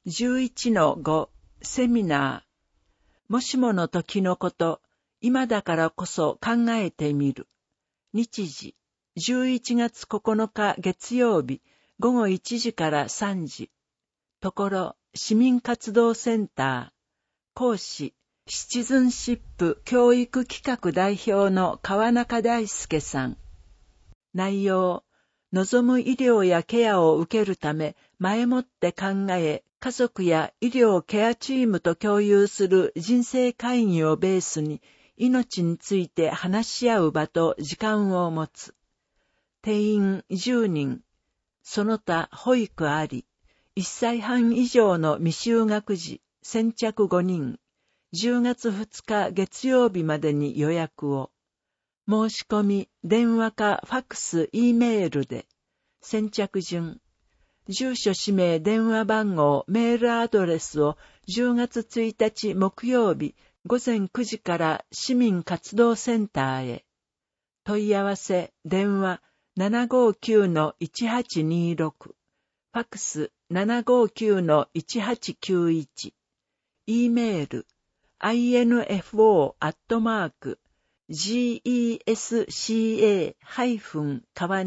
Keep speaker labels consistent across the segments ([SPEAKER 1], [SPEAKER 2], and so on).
[SPEAKER 1] 11-5 セミナー。もしもの時のこと、今だからこそ考えてみる。日時、11月9日月曜日、午後1時から3時。ところ、市民活動センター。講師、シチズンシップ教育企画代表の川中大輔さん。内容、望む医療やケアを受けるため、前もって考え、家族や医療ケアチームと共有する人生会議をベースに、命について話し合う場と時間を持つ。定員10人、その他保育あり、1歳半以上の未就学児、先着5人、10月2日月曜日までに予約を。申し込み、電話かファックス、Eメールで、先着順、住所氏名電話番号メールアドレスを10月1日木曜日午前9時から市民活動センターへ。問い合わせ電話 759-1826 ファックス 759-1891 Eメール info@gesca-kawanishi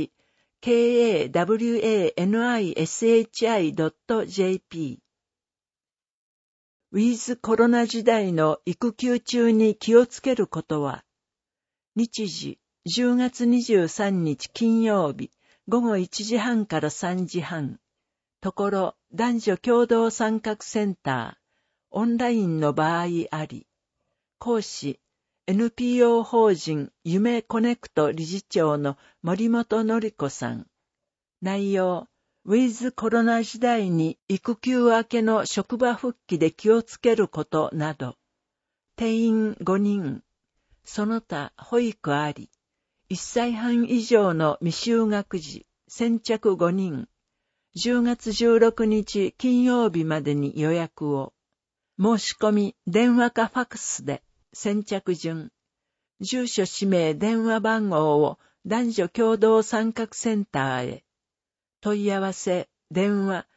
[SPEAKER 1] kawanishi.jp ウィズコロナ時代の育休中に気をつけることは、日時10月23日金曜日午後1時半から3時半、ところ男女共同参画センター、オンラインの場合あり、講師、NPO 法人夢コネクト理事長の森本典子さん。内容、ウィズコロナ時代に育休明けの職場復帰で気をつけることなど。定員5人。その他保育あり。1歳半以上の未就学児、先着5人。10月16日金曜日までに予約を。申し込み、電話かファックスで。先着順、住所氏名電話番号を男女共同参画センターへ。問い合わせ、電話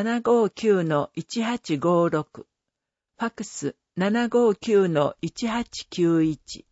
[SPEAKER 1] 759-1856 ファックス 759-1891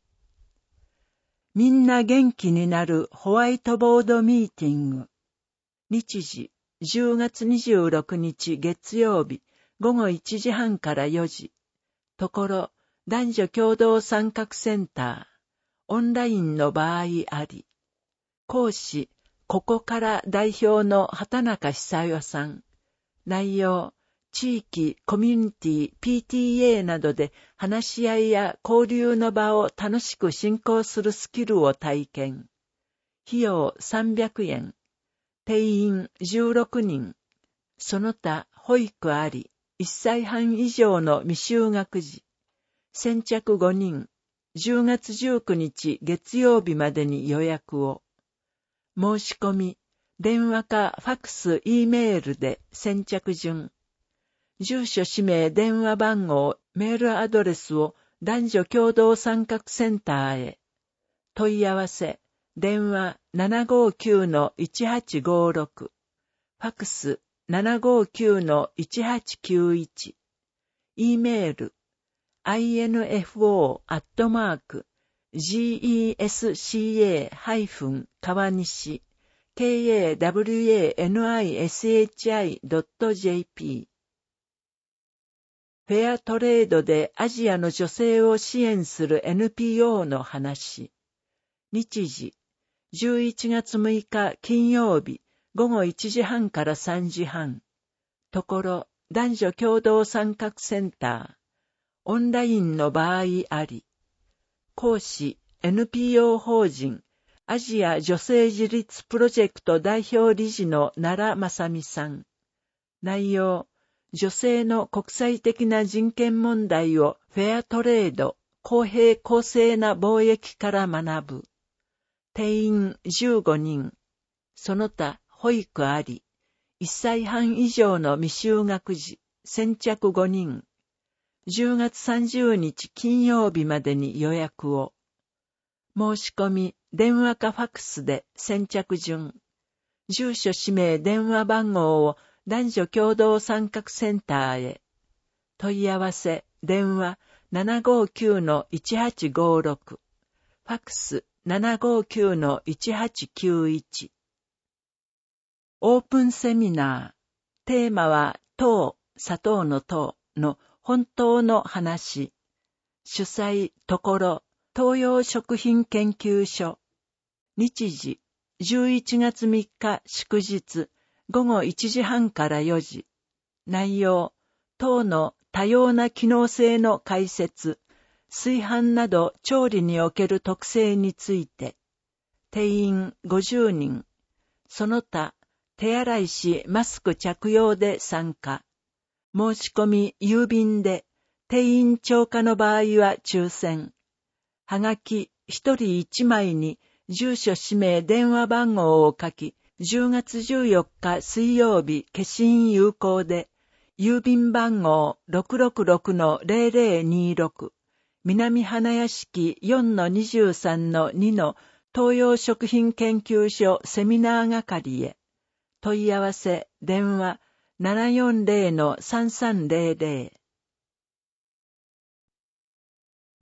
[SPEAKER 1] みんな元気になるホワイトボードミーティング。日時、10月26日月曜日午後1時半から4時。ところ、男女共同参画センター、オンラインの場合あり。講師、ここから代表の畑中久代さん。内容、地域、コミュニティ、PTA などで話し合いや交流の場を楽しく進行するスキルを体験。費用300円。定員16人。その他保育あり、1歳半以上の未就学児。先着5人、10月19日月曜日までに予約を。申し込み、電話かファックス、Eメールで先着順。住所氏名電話番号、メールアドレスを男女共同参画センターへ。問い合わせ、電話 759-1856 ファックス 759-1891 Eメールinfo@gesca-kawanishi kawanishi.jp フェアトレードでアジアの女性を支援する NPO の話。日時、11月6日金曜日午後1時半から3時半。ところ、男女共同参画センター。オンラインの場合あり。講師、NPO 法人、アジア女性自立プロジェクト代表理事の奈良正美さん。内容、女性の国際的な人権問題をフェアトレード、公平公正な貿易から学ぶ。定員15人。その他保育あり。1歳半以上の未就学児、先着5人。10月30日金曜日までに予約を。申し込み、電話かファックスで先着順。住所氏名電話番号を男女共同参画センターへ。問い合わせ、電話 759-1856。ファックス 759-1891。オープンセミナー。テーマは、糖、砂糖の糖の本当の話。主催、ところ、東洋食品研究所。日時、11月3日祝日、午後1時半から4時。内容、糖の多様な機能性の解説、炊飯など調理における特性について。定員50人。その他、手洗いしマスク着用で参加。申し込み郵便で、定員超過の場合は抽選。はがき1人1枚に住所氏名電話番号を書き、10月14日水曜日消印有効で、郵便番号 666-0026 南花屋敷 4-23-2 の東洋食品研究所セミナー係へ。問い合わせ電話 740-3300